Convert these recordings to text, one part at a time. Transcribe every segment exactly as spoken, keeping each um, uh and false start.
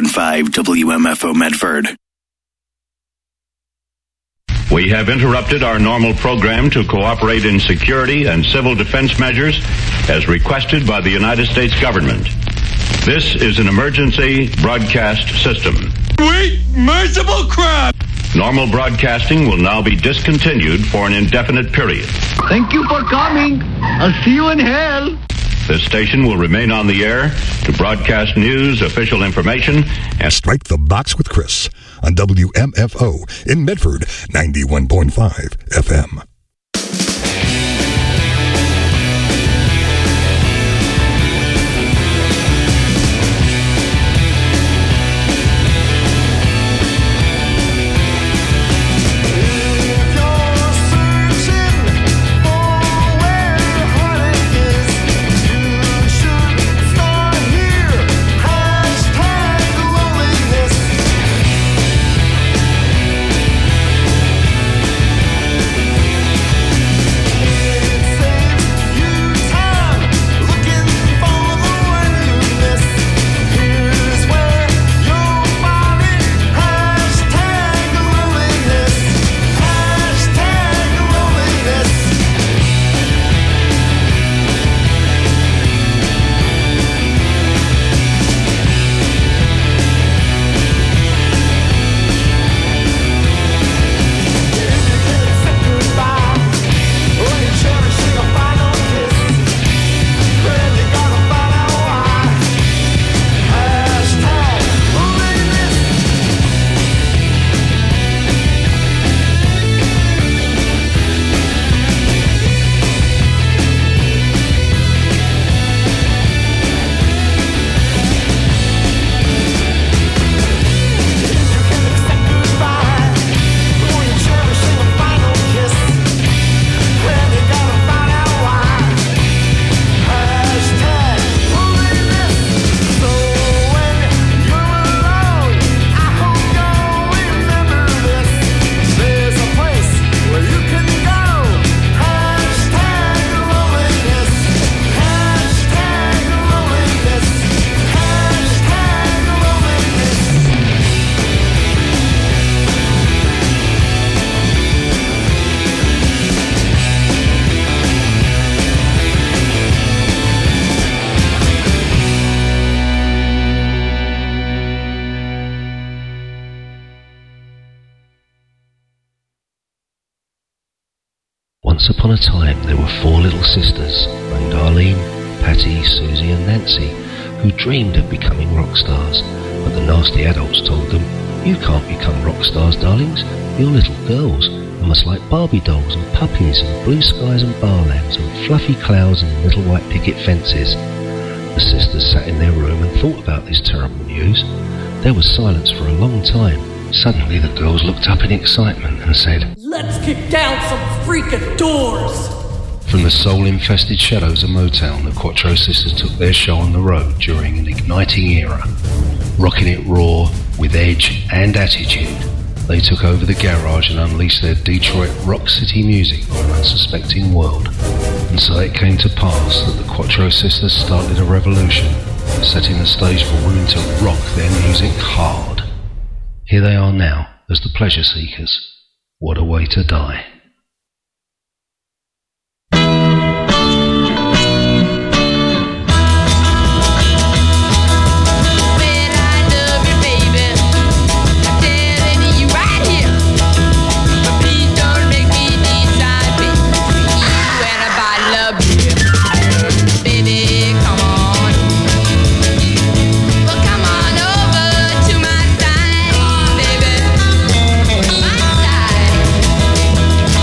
point five W M F O Medford. We have interrupted our normal program to cooperate in security and civil defense measures as requested by the United States government. This is an emergency broadcast system. Wait, merciful crap! Normal broadcasting will now be discontinued for an indefinite period. Thank you for coming. I'll see you in hell. This station will remain on the air to broadcast news, official information, and Strike the Box with Chris on W M F O in Medford, ninety-one point five F M. Once upon a time there were four little sisters named Arlene, Patty, Susie and Nancy who dreamed of becoming rock stars, but the nasty adults told them, "You can't become rock stars, darlings. You're little girls and must like Barbie dolls and puppies and blue skies and bar lambs and fluffy clouds and little white picket fences." The sisters sat in their room and thought about this terrible news. There was silence for a long time. Suddenly the girls looked up in excitement and said, "Let's kick down some freaking doors!" From the soul-infested shadows of Motown, the Quattro Sisters took their show on the road during an igniting era. Rocking it raw, with edge and attitude, they took over the garage and unleashed their Detroit rock city music on an unsuspecting world. And so it came to pass that the Quattro Sisters started a revolution, setting the stage for women to rock their music hard. Here they are now, as the Pleasure Seekers. What a way to die. Bye.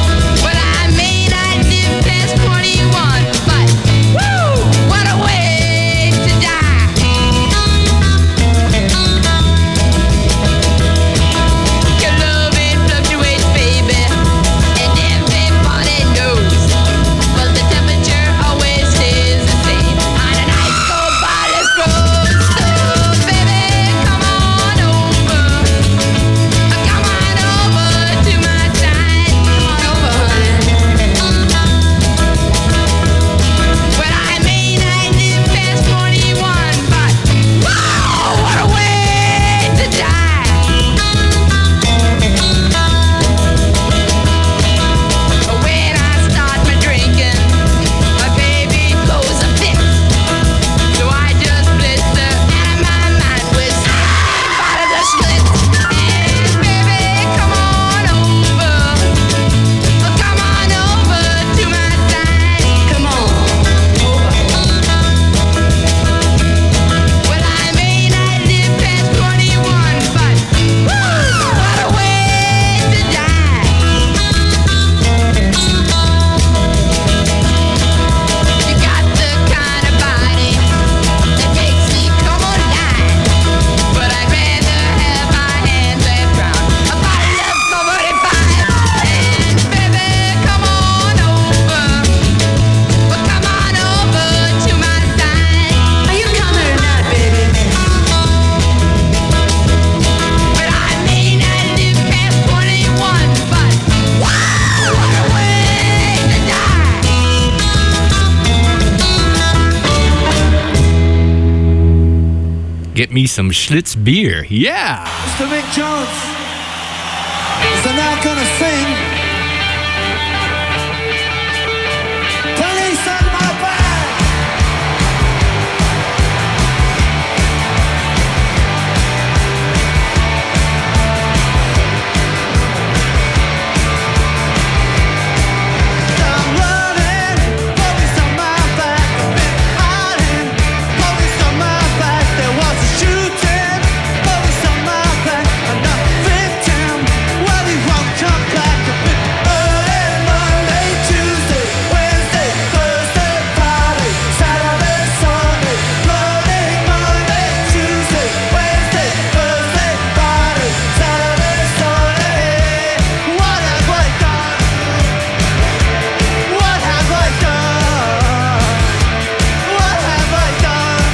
get me some Schlitz beer. Yeah! Mister Mick Jones is now gonna sing Police on My Back. I'm running, police on my back. I've been hiding, police on my back. There was a shooting, police on my back. And the victim, well, he won't come back. I've been early, Monday, Tuesday, Wednesday, Thursday, Friday, Saturday, Sunday. Monday, Monday, Tuesday, Wednesday, Thursday, Friday, Saturday, Sunday. What have I done? What have I done? What have I done?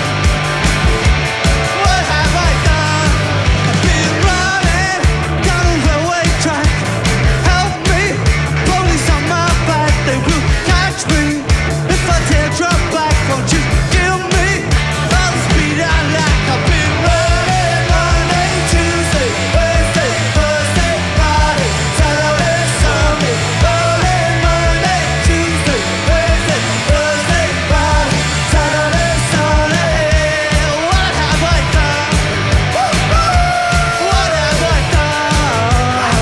What have I done? I've been running down a railway track. Help me, police on my back. They will catch me if I dare drop back. Won't you give me all the speed I lack? I've been running Monday, Tuesday, Wednesday, Thursday, Friday, Saturday, Sunday. Running Monday, Tuesday, Wednesday, Thursday, Friday, Saturday, Sunday. What have I done? What have I done? What have I done?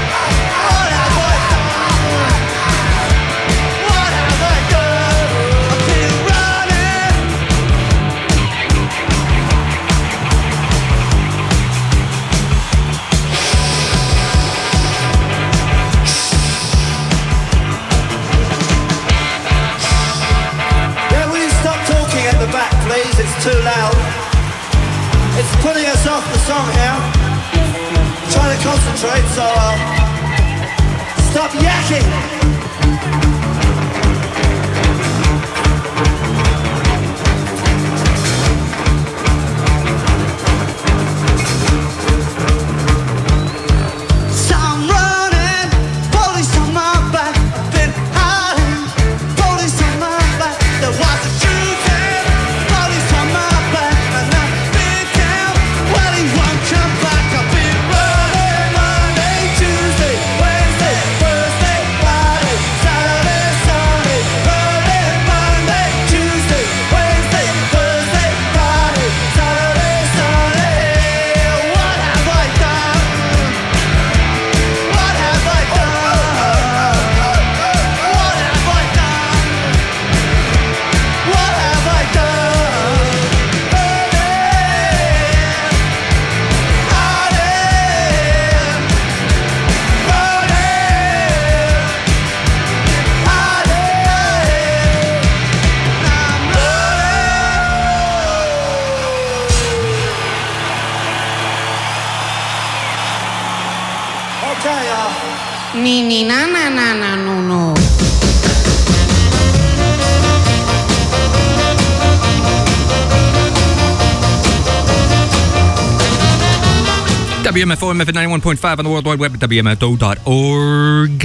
What have I done? I've been running. Yeah, will you stop talking at the back, please? It's too loud. It's putting us off the song here. I'm trying to concentrate, so uh, stop yakking. So I'm running, police on my back. I've been hiding, police on my back. There was a shooting, police on my back. And the victim, well, he won't come back. I've been running Monday, Tuesday, Wednesday, Thursday, Friday, Saturday, Sunday. Running Monday, Tuesday, Wednesday, Thursday, Friday, Saturday, Sunday. What have I done? What have I done? What have I done? What have I done? Okay, uh, Ni ni na na na na no no. W M F O M F at ninety-one point five on the World Wide Web at W M F O dot org.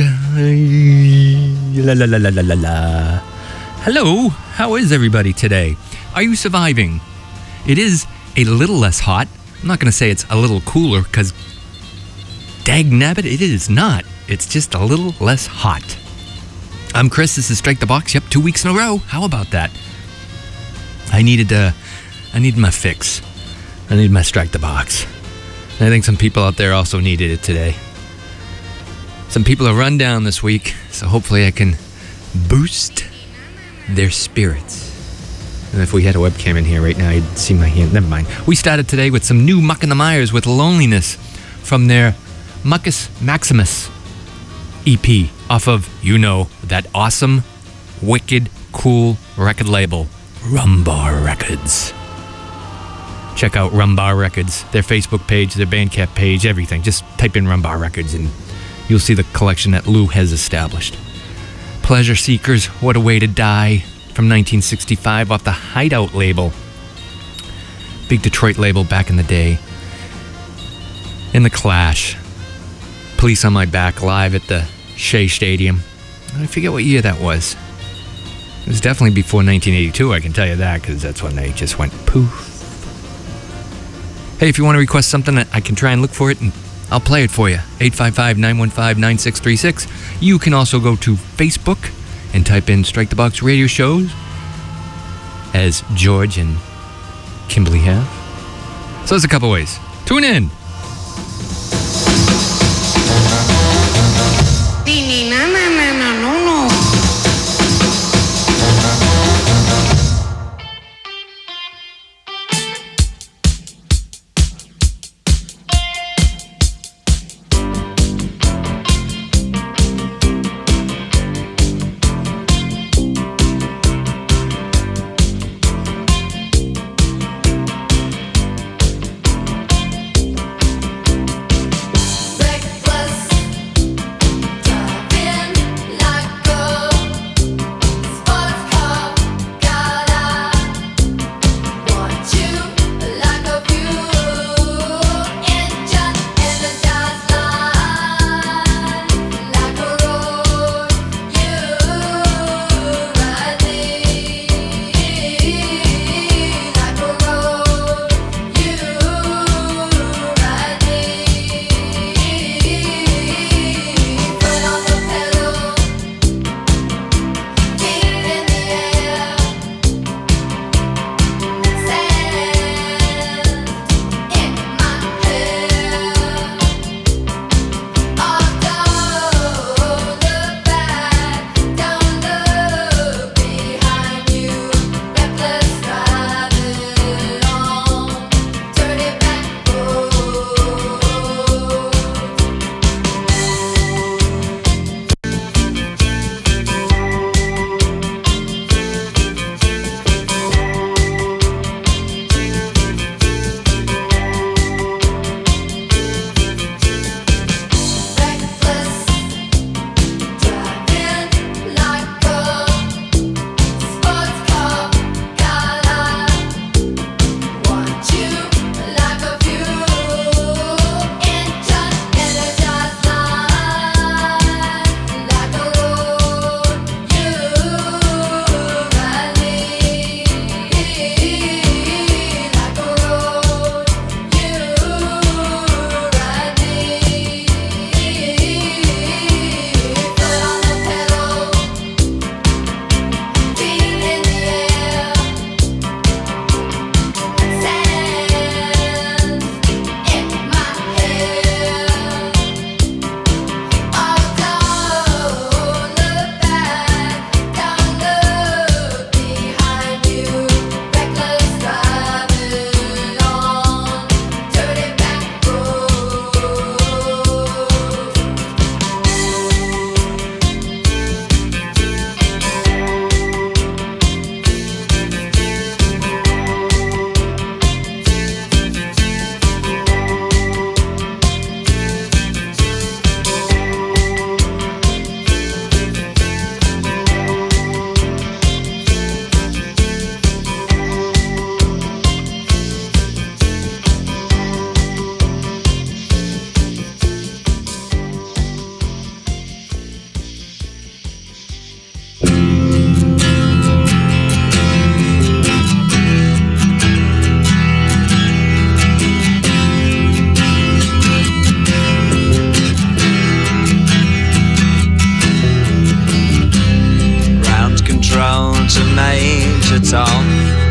La la la la la la la. Hello, how is everybody today? Are you surviving? It is a little less hot. I'm not going to say it's a little cooler, because dagnabbit, it is not. It's just a little less hot. I'm Chris, this is Strike the Box. Yep, two weeks in a row. How about that? I needed, uh, I needed my fix. I needed my Strike the Box. And I think some people out there also needed it today. Some people are run down this week, so hopefully I can boost their spirits. And if we had a webcam in here right now, you'd see my hand. Never mind. We started today with some new Muck and the Myers with Loneliness from their Muckus Maximus E P off of, you know, that awesome, wicked, cool record label, Rumbar Records. Check out Rumbar Records, their Facebook page, their Bandcamp page, everything. Just type in Rumbar Records and you'll see the collection that Lou has established. Pleasure Seekers, What a Way to Die, from nineteen sixty-five off the Hideout label. Big Detroit label back in the day. In The Clash, Police on My Back, live at the Shea Stadium. I forget what year that was. It was definitely before nineteen eighty-two, I can tell you that, because that's when they just went poof. Hey, if you want to request something, I can try and look for it, and I'll play it for you. eight five five, nine one five, nine six three six. You can also go to Facebook and type in Strike the Box Radio Shows, as George and Kimberly have. So there's a couple ways. Tune in. Na na na na no no. Tom.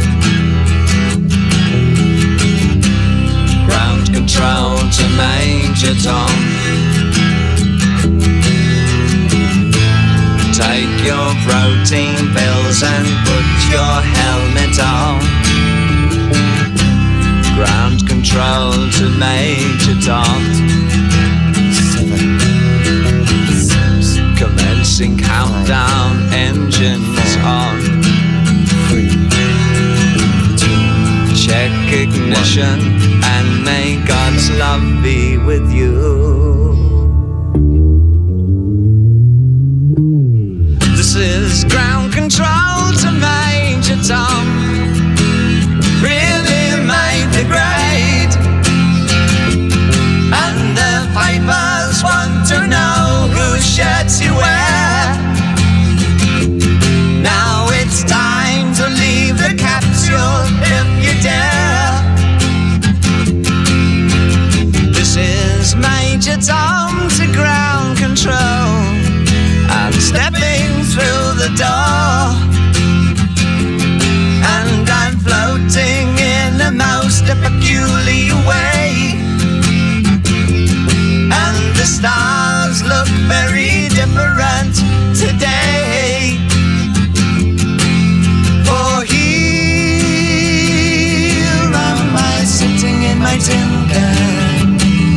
Ground control to Major Tom. Take your protein pills and put your helmet on. Ground control to Major Tom. Seven. Six. Commencing countdown, engines on. Check ignition and may God's love be with you. This is ground control to Major Tom. Really made the grade, and the papers want to know whose shirts you wear. Now it's time to leave the capsule if you dare. I'm stepping through the door, and I'm floating in a most peculiar way, and the stars look very different today. For here am I sitting in my tin can,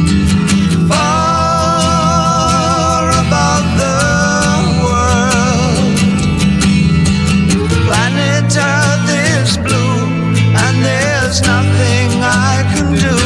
far above the world. Planet Earth is blue, and there's nothing I can do.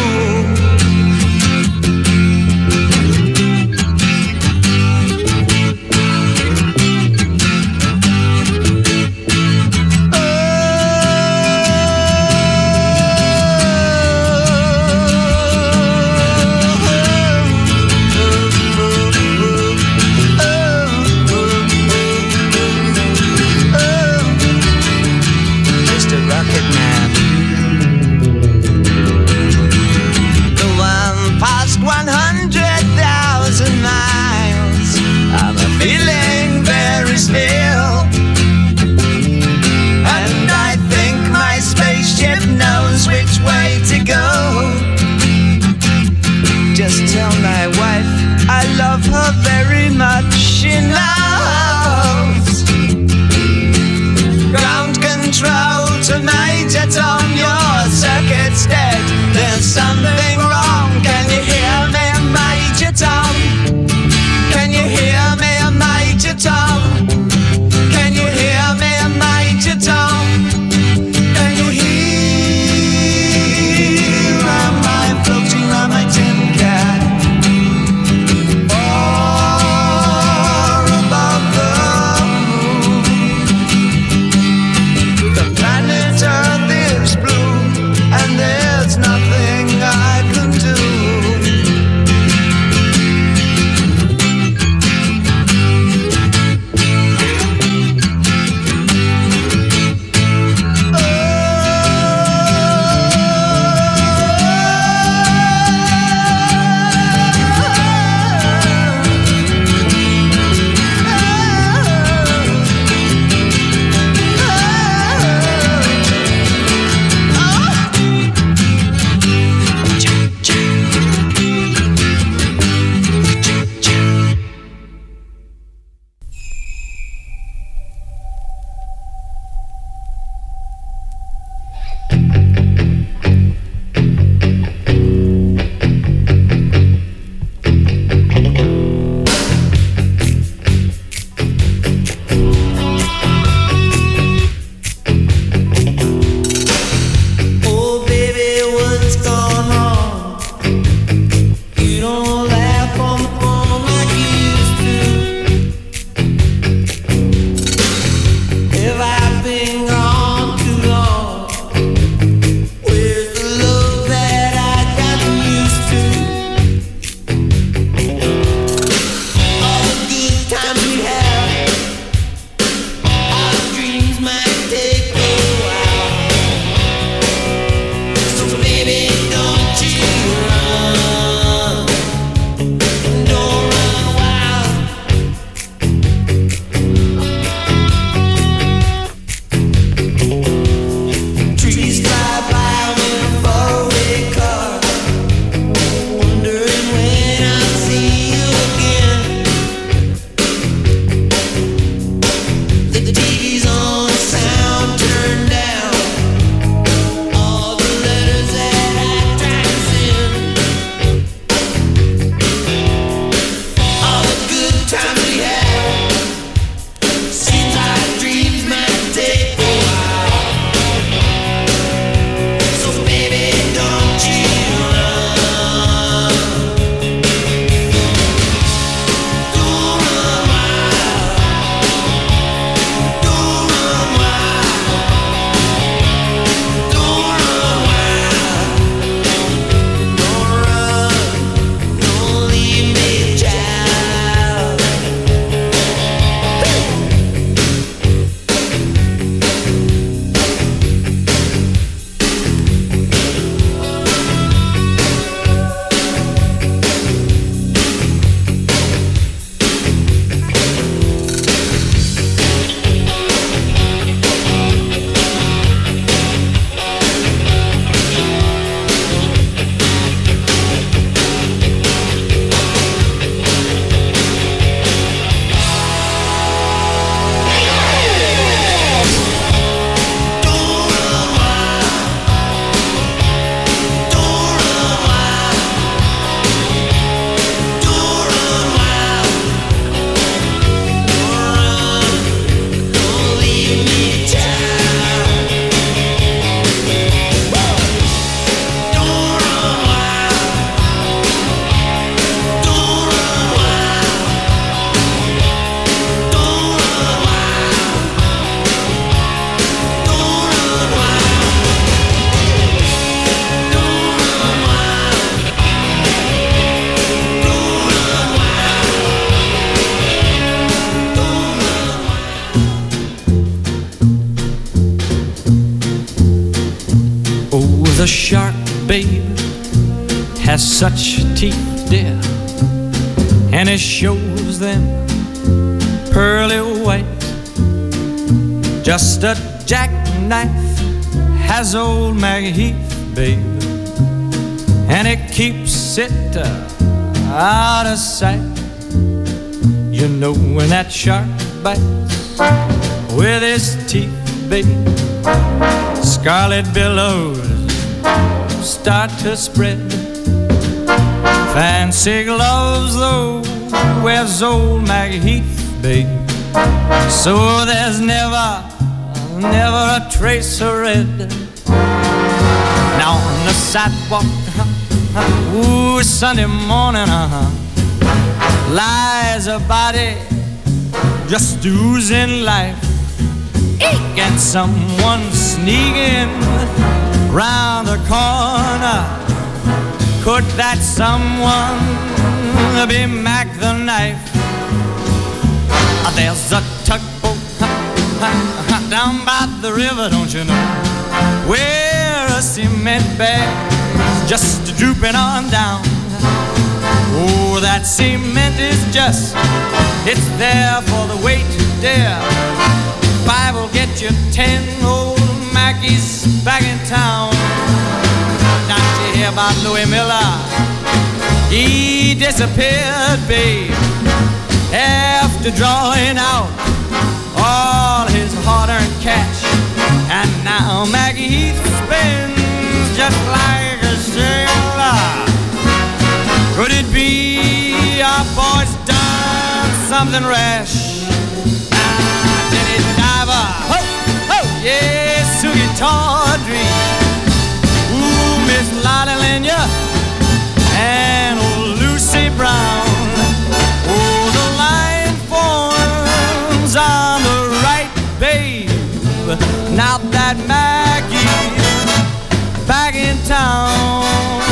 Feeling very still, and I think my spaceship knows which way to go. Just tell my wife I love her very much. She knows. Ground control tonight, it's on your circuit's dead. There's something wrong. Can you hear me, Major Tom? Can you hear me, Major Tom? babe has such teeth, dear, and it shows them pearly white. Just a jackknife has old Maggie Heath, babe, and it keeps it uh, out of sight. You know when that shark bites with his teeth, babe, scarlet billows start to spread. Fancy gloves, though, wears old Maggie Heath, babe, so there's never, never a trace of red. Now on the sidewalk, uh-huh, ooh, Sunday morning, uh-huh, lies a body just oozing life. Eek! And someone sneaking round the corner. Could that someone be Mac the Knife? There's a tugboat down by the river, don't you know, where a cement bag's just drooping on down. Oh, that cement is just, it's there for the weight, dear. Five will get you ten, old Mackie's back in town. Don't you hear about Louis Miller? He disappeared, babe, after drawing out all his hard-earned cash. And now Maggie Heath spins just like a sailor. Could it be our boy's done something rash? Ah, Jenny Diver, ho, ho, yeah, Sugie Tawdry, ooh, Miss Lottie Lenya, and old Lucy Brown. Oh, the line forms on the right, babe. Now that Maggie's back in town,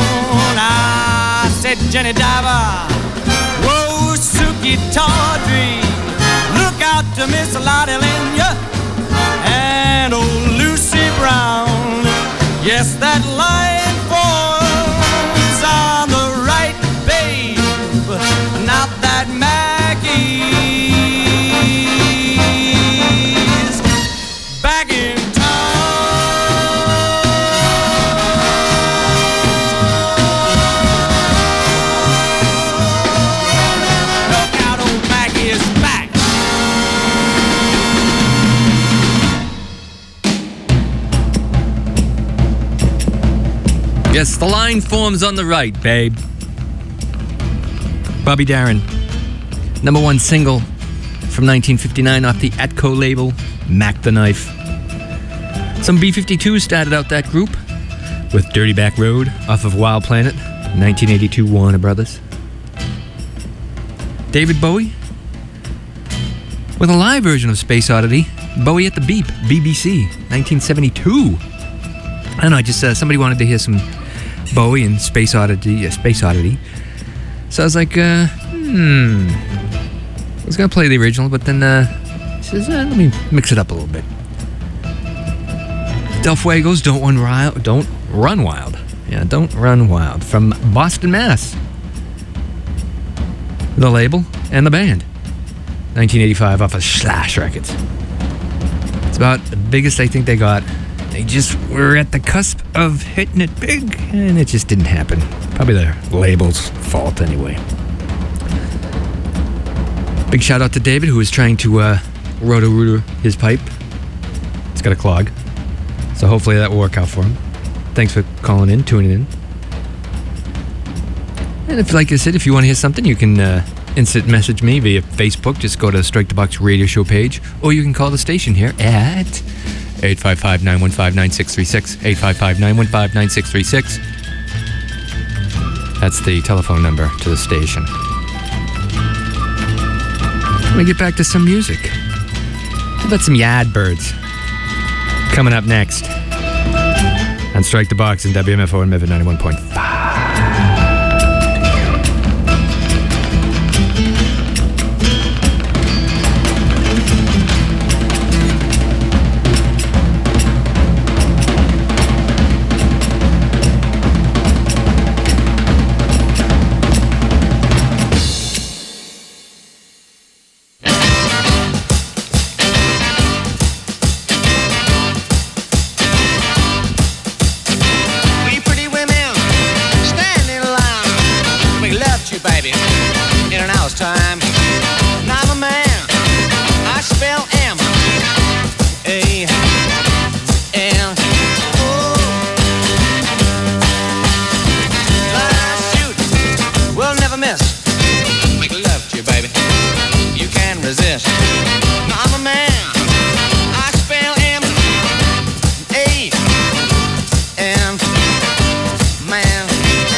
I said, Jenny Diver, whoa, Sugie Tawdry, look out to Miss Lottie Lenya and old Lucy Brown. Yes, that line forms on the right, babe. Now that Maggie's back in Yes, the line forms on the right, babe. Bobby Darin, number one single from nineteen fifty-nine off the Atco label, Mac the Knife. Some B fifty-twos started out that group with Dirty Back Road off of Wild Planet, nineteen eighty-two Warner Brothers. David Bowie with a live version of Space Oddity, Bowie at the Beep, B B C, nineteen seventy-two. I don't know, I just, uh, somebody wanted to hear some Bowie and Space Oddity, uh, Space Oddity. So I was like, uh, hmm. I was going to play the original, but then, uh, he says, uh, let me mix it up a little bit. Del Fuegos, Don't Run Wild, Don't Run Wild. Yeah, Don't Run Wild, from Boston, Mass. The label and the band. nineteen eighty-five off of Slash Records. It's about the biggest I think they got. They just were at the cusp of hitting it big, and it just didn't happen. Probably their label's fault anyway. Big shout out to David, who was trying to uh, roto-rooter his pipe. It's got a clog, so hopefully that will work out for him. Thanks for calling in, tuning in. And if, like I said, if you want to hear something, you can uh, instant message me via Facebook. Just go to Strike the Box radio show page, or you can call the station here at eight five five, nine one five, nine six three six, eight five five, nine one five, nine six three six. That's the telephone number to the station. Let me get back to some music. How about some Yardbirds? Coming up next on Strike the Box and W M F O and Medford ninety-one point five. yes. Now I'm a man. I spell M A N man.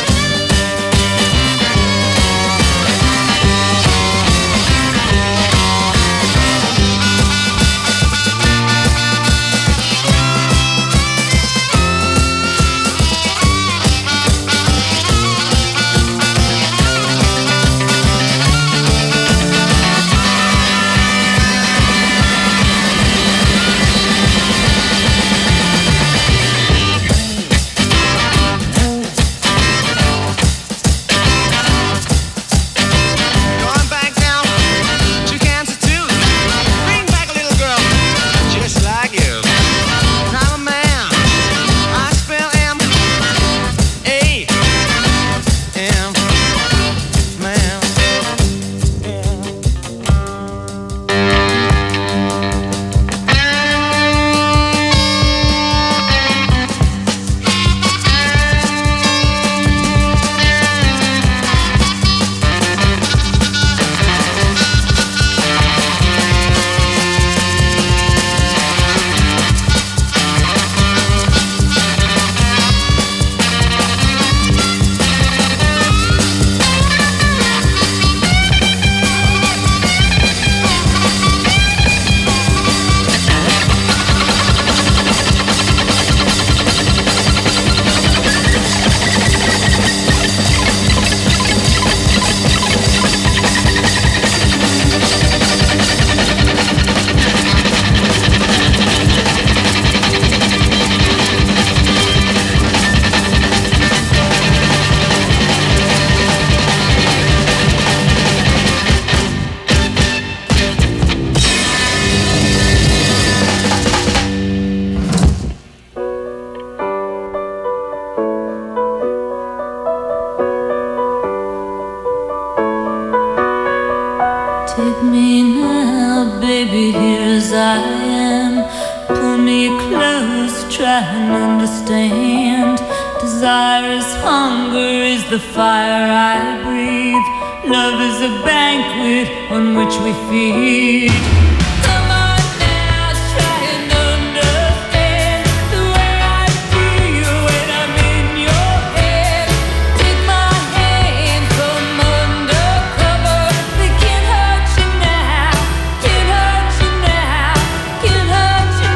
Take me now, baby, here as I am. Pull me close, try and understand. Desire is hunger, is the fire I breathe. Love is a banquet on which we feed. Come on now, try and understand the way I feel when I'm in your head. Take my hand, come undercover. They can't hurt you now, can't hurt you now, can't hurt you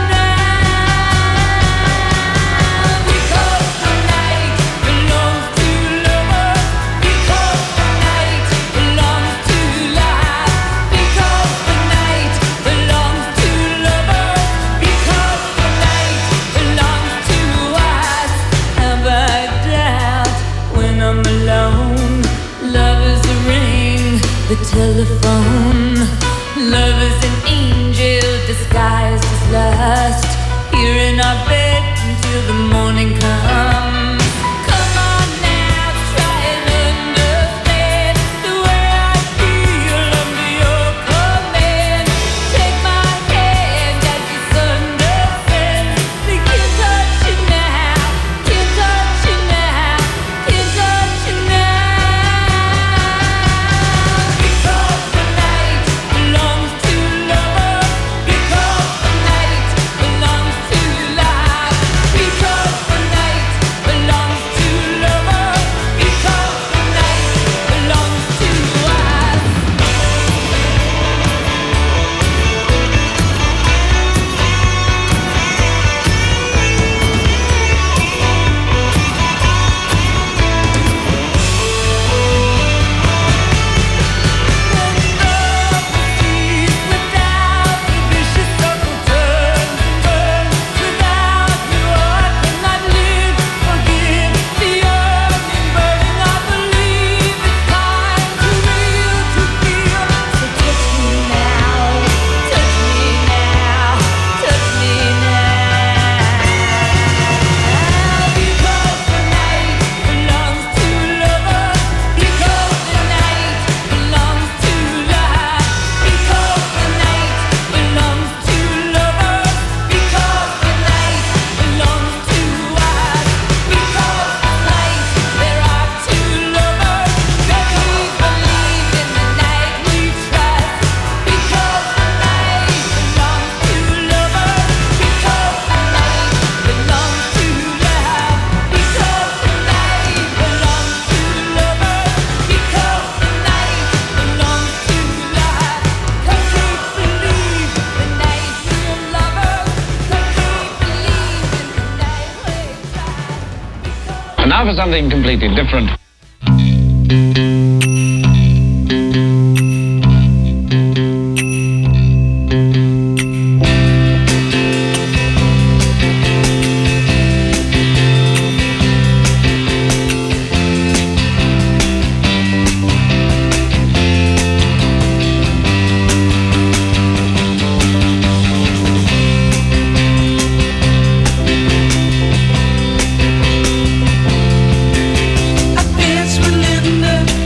now. Because the night belongs to lovers. Because the night belongs to life. Because the night belongs to lovers. Because the night belongs to us. Have I doubt when I'm alone? Love is a ring, the telephone. Love is an angel disguised as lust. Here in our bed until the morning comes. Come on now, try and understand the way I feel under your command. Take my hand as the sun descends. They can't touch you now, can't touch you now, can't touch you now. Because the night belongs to lovers. Because the night belongs to life. Because the night belongs And now for something completely different. I dance with Linda.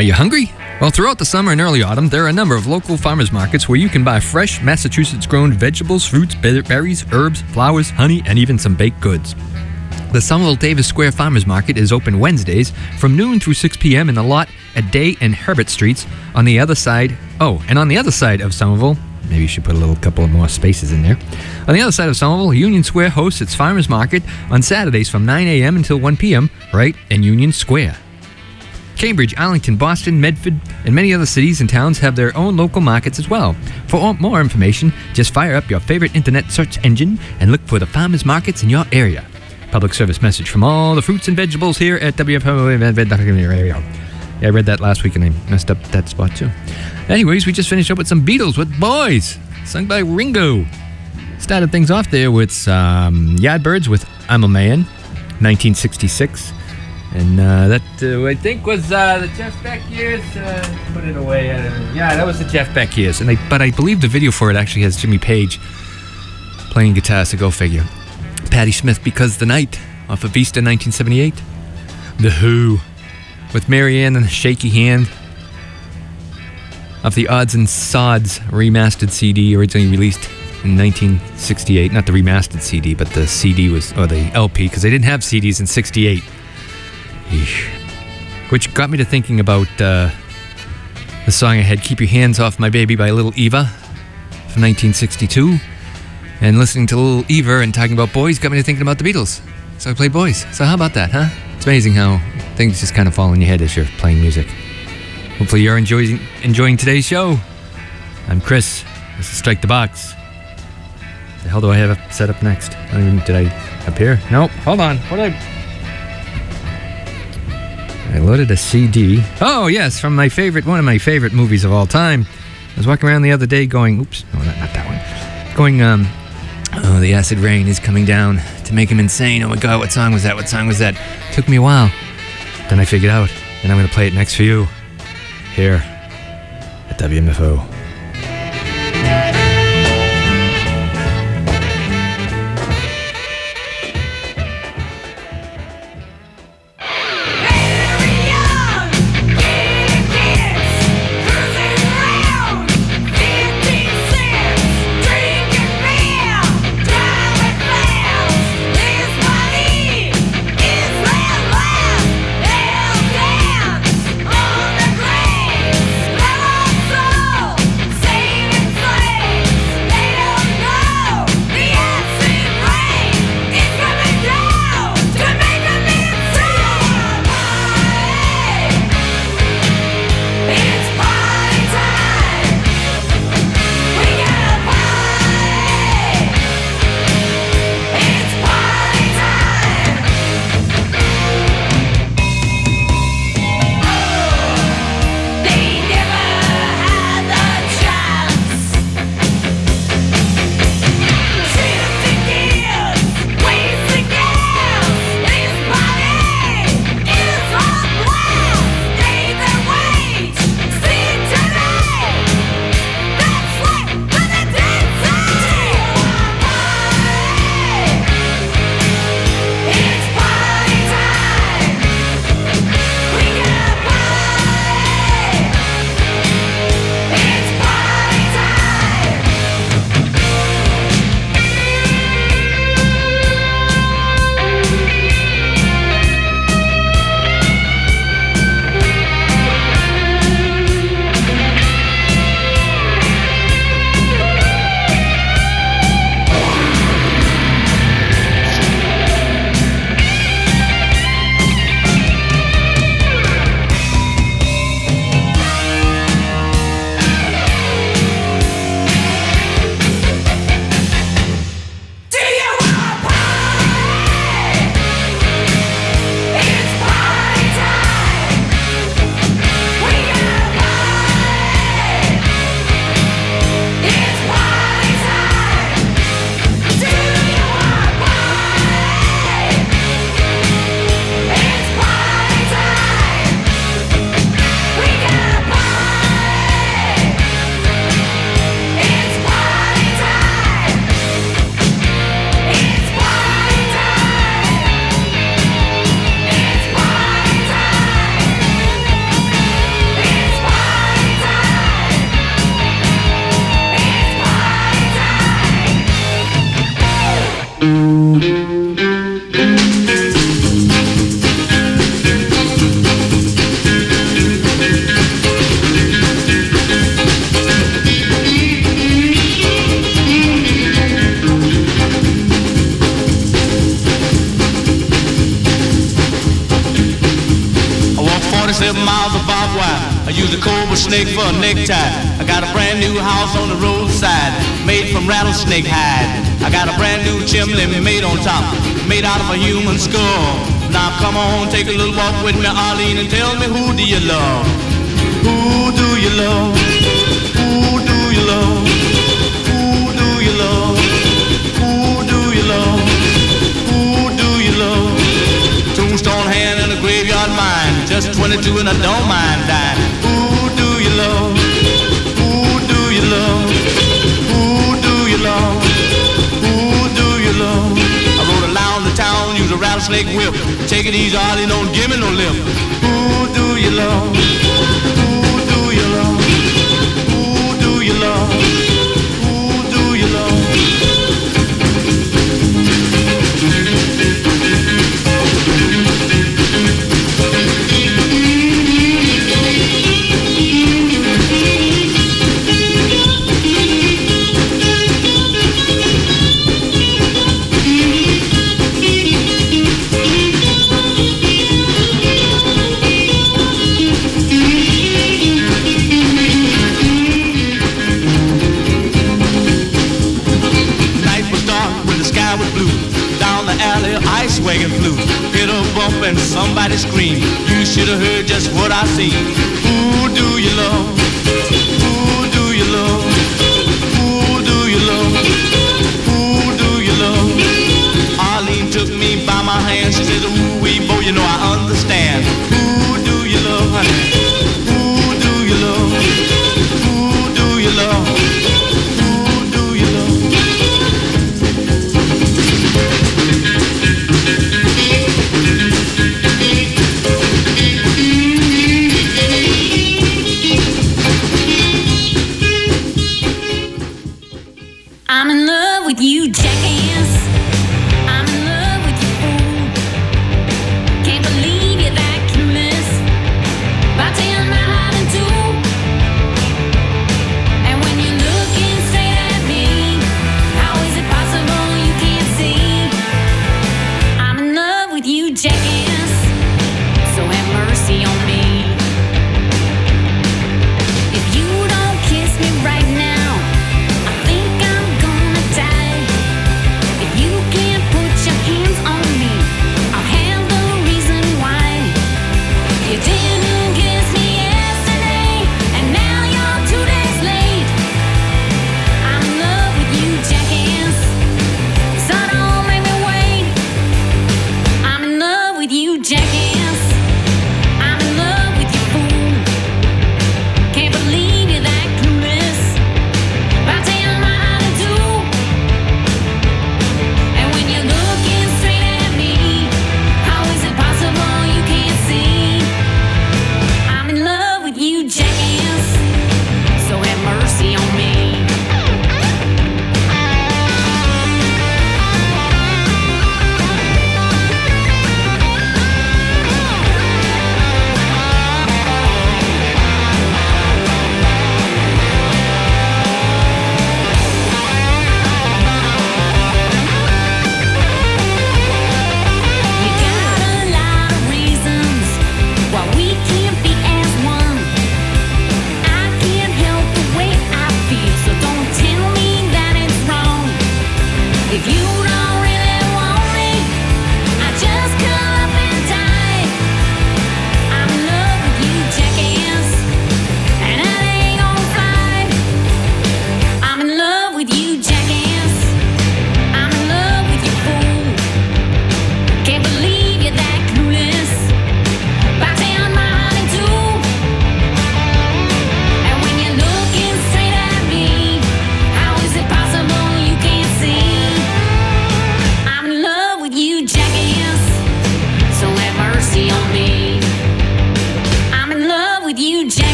Are you hungry? Well, throughout the summer and early autumn, there are a number of local farmers markets where you can buy fresh, Massachusetts-grown vegetables, fruits, berries, herbs, flowers, honey, and even some baked goods. The Somerville Davis Square Farmers Market is open Wednesdays from noon through six p.m. in the lot at Day and Herbert Streets on the other side. Oh, and on the other side of Somerville, maybe you should put a little couple of more spaces in there. On the other side of Somerville, Union Square hosts its Farmers Market on Saturdays from nine a.m. until one p.m. right in Union Square. Cambridge, Arlington, Boston, Medford, and many other cities and towns have their own local markets as well. For more information, just fire up your favorite internet search engine and look for the farmers markets in your area. Public service message from all the fruits and vegetables here at W F O. Yeah, I read that last week and I messed up that spot too. Anyways, we just finished up with some Beatles with Boys, sung by Ringo. Started things off there with um, Yardbirds with I'm a Man, nineteen sixty-six. And uh, that, uh, I think, was uh, the Jeff Beck years. Uh, put it away. Uh, yeah, that was the Jeff Beck years. And I, but I believe the video for it actually has Jimmy Page playing guitar, so go figure. Patti Smith, Because the Night, off of Vista nineteen seventy-eight. The Who, with Marianne and the Shaky Hand, off the Odds and Sods remastered C D, originally released in nineteen sixty-eight. Not the remastered C D, but the C D was, or the L P, because they didn't have C Ds in sixty-eight. Eesh. Which got me to thinking about uh, the song I had, Keep Your Hands Off My Baby by Little Eva from nineteen sixty-two. And listening to Little Eva and talking about Boys got me to thinking about the Beatles. So I played Boys. So how about that, huh? It's amazing how things just kind of fall in your head as you're playing music. Hopefully you're enjoying enjoying today's show. I'm Chris. This is Strike the Box. The hell do I have set up next? I don't even, did I appear? Nope. Hold on. What did I... I loaded a C D. Oh, yes, from my favorite, one of my favorite movies of all time. I was walking around the other day going, oops, no, not, not that one. Going, um, oh, the acid rain is coming down to make him insane. Oh my God, what song was that? What song was that? Took me a while. Then I figured out, and I'm going to play it next for you here at W M F O. Oh! forty-seven miles of barbed wire. I use a cobra snake for a necktie. I got a brand new house on the roadside, made from rattlesnake hide. I got a brand new chimney made on top, made out of a human skull. Now come on, take a little walk with me, Arlene, and tell me, who do you love? Who do you love? Who do you love? Who do you love? Who do you love? Who do you love? Tombstone hand and a graveyard mine, just twenty-two and I don't mind dying. Who do you love? Who do you love? Who do you love? Who do you love? I rode around the town, use a rattlesnake whip. Take it easy, Arlie, don't give me no lip. Who do you love? Who do you love? Who do you love? Who do you love? Ice wagon flew, hit a bump and somebody screamed. You should have heard just what I seen. Who do you love? Who do you love? Who do you love? Who do you love? Arlene took me by my hand. She says, ooh, wee, boy, you know I understand. Who do you love, honey? Who do you love? Who do you love? Who do you love? I'm in love with you, jackass. I'm in love with you, fool. Can't believe you're that clueless. About to end my heart in two. And when you're looking straight at me, how is it possible you can't see? I'm in love with you, jackass. So have mercy on me. If you don't kiss me right now,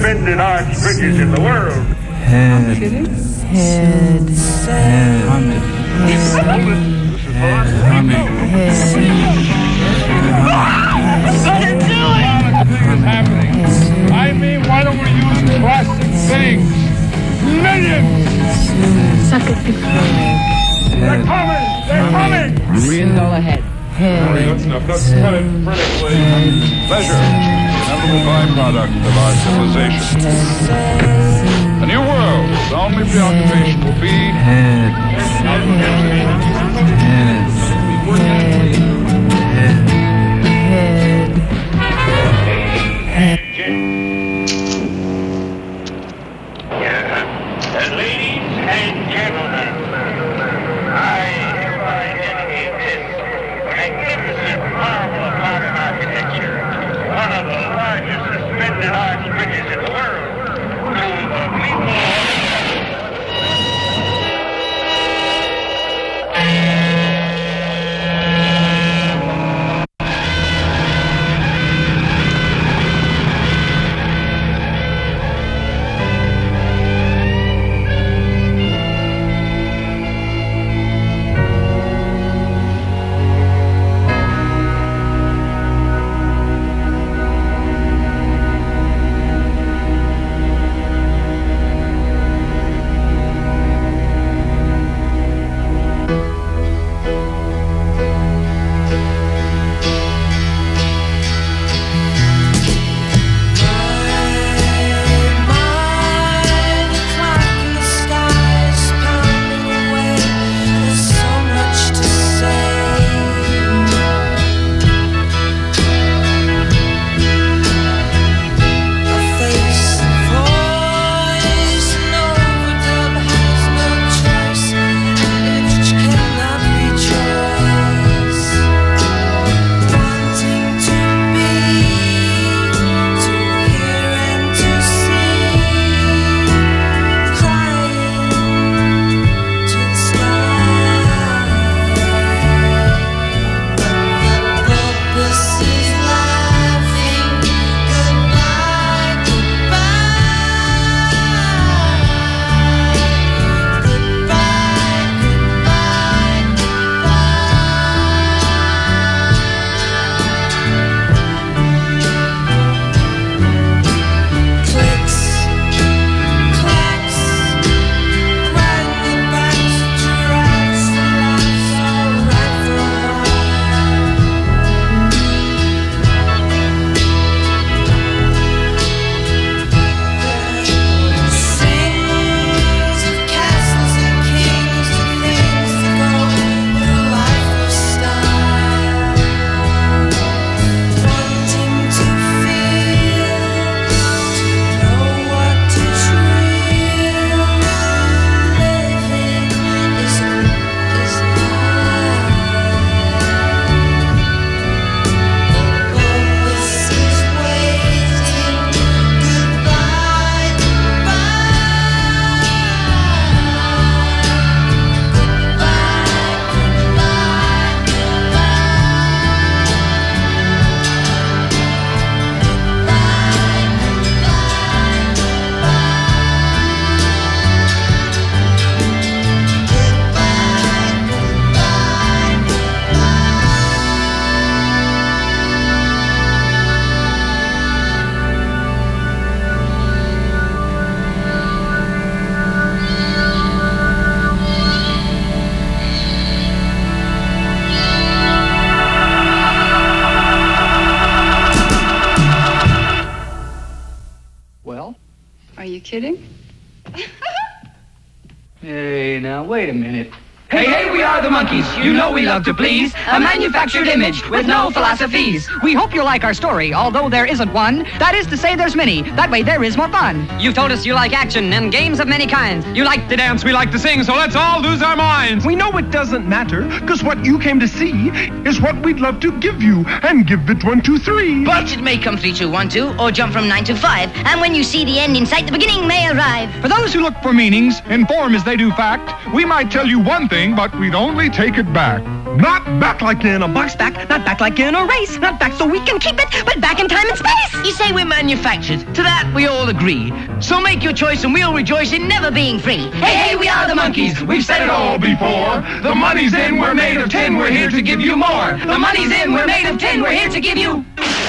suspended arch bridges in the world. Head. Head. Head. Humming. Head. Humming. Is happening. I mean, why don't we use plastic things? Millions! Suck it, big They're coming! They're coming! Million dollar head. Head. That's enough. Let's cut it vertically. Pleasure. Inevitable byproduct of our civilization. A new world. The only preoccupation will be head. Head. Head. Head. Head. Uh, ladies and gentlemen, I hereby dedicate this magnificent marvel of modern architecture, one of the largest suspended arch bridges in the world, to the people of kidding? Hey, now, wait a minute. Hey, hey, we are the Monkees. You know we love to please. A manufactured image with no philosophies. We hope you like our story, although there isn't one. That is to say, there's many. That way there is more fun. You've told us you like action and games of many kinds. You like to dance, we like to sing, so let's all lose our minds. We know it doesn't matter, because what you came to see is what we'd love to give you, and give it one, two, three. But it may come three, two, one, two, or jump from nine to five, and when you see the end in sight, the beginning may arrive. For those who look for meanings, in form as they do fact, we might tell you one thing, but we'd only take it back. Not back like in a box. Back, not back like in a race. Not back so we can keep it, but back in time and space. You say we're manufactured. To that we all agree. So make your choice and we'll rejoice in never being free. Hey, hey, we are the monkeys. We've said it all before. The money's in, we're made of tin, we're here to give you more. The money's in, we're made of tin, we're here to give you...